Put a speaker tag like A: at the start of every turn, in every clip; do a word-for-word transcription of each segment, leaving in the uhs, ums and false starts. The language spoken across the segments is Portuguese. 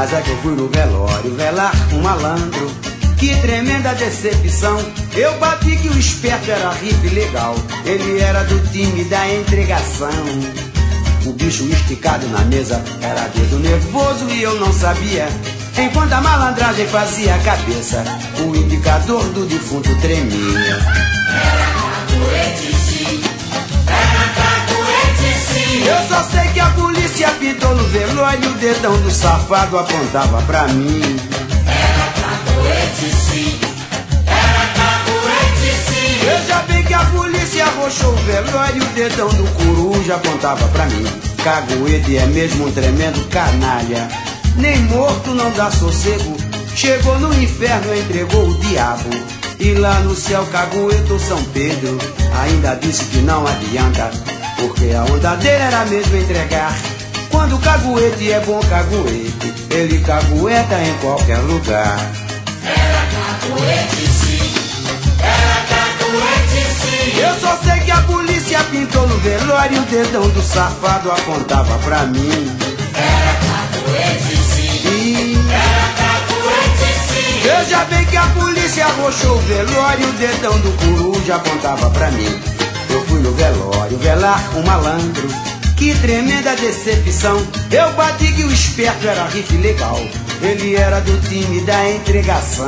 A: Mas é que eu fui no velório velar um malandro. Que tremenda decepção. Eu bati que o esperto era rico e legal. Ele era do time da entregação. O bicho esticado na mesa era dedo nervoso e eu não sabia. Enquanto a malandragem fazia a cabeça, o indicador do defunto tremia.
B: Era caguete sim, era caguete sim.
A: Eu só sei que a polícia pintou no velório e o dedão do safado apontava pra mim.
B: Era caguete sim, era caguete sim.
A: Veja bem que a polícia arrochou o velório e o dedão do coruja apontava pra mim. Caguete é mesmo um tremendo canalha. Nem morto não dá sossego. Chegou no inferno, entregou o diabo. E lá no céu, Cagueto São Pedro ainda disse que não adianta, porque a onda dele era mesmo entregar. Quando o caguete é bom caguete, ele cagueta em qualquer lugar.
B: Era caguete sim, era caguete sim.
A: Eu só sei que a polícia pintou no velório e o dedão do safado apontava pra mim.
B: Era caguete sim, era caguete sim.
A: Veja bem que a polícia arrochou o velório e o dedão do coruja apontava pra mim. Eu fui no velório velar um malandro. Que tremenda decepção. Eu bati que o esperto era rico e legal. Ele era do time da entregação.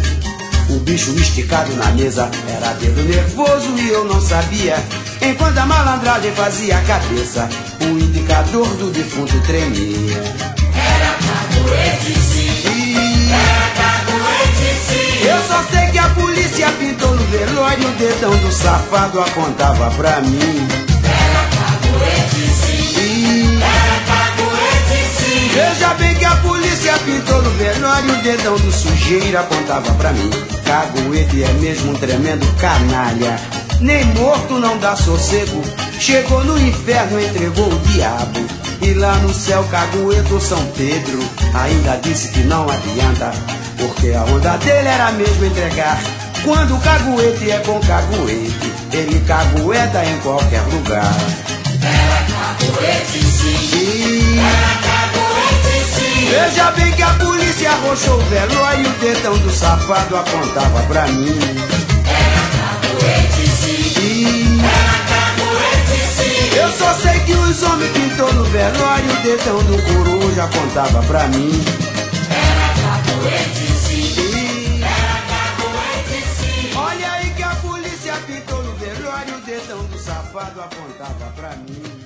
A: O bicho esticado na mesa era dedo nervoso e eu não sabia. Enquanto a malandragem fazia a cabeça, o indicador do defunto tremia.
B: Era caguete sim, era caguete sim.
A: Eu só sei que a polícia pintou no velório e o dedão do safado apontava pra mim.
B: Era caguete sim, era caguete sim.
A: Veja bem que a polícia pintou no velório e o dedão do sujeiro apontava pra mim. Caguete é mesmo um tremendo canalha. Nem morto não dá sossego. Chegou no inferno, entregou o diabo. E lá no céu, Cagueto São Pedro ainda disse que não adianta, porque a onda dele era mesmo entregar. Quando o caguete é bom caguete, ele cagueta em qualquer lugar.
B: Era caguete sim, era caguete sim.
A: Veja bem que a polícia arrochou o velório e o dedão do safado apontava pra mim.
B: Era caguete sim, era caguete sim.
A: Eu só sei que os homens pintou no velório e o dedão do coruja apontava pra mim.
B: Era caguete sim, era caguete sim.
A: Olha aí que a polícia pintou no velório e o dedão do safado apontava pra mim.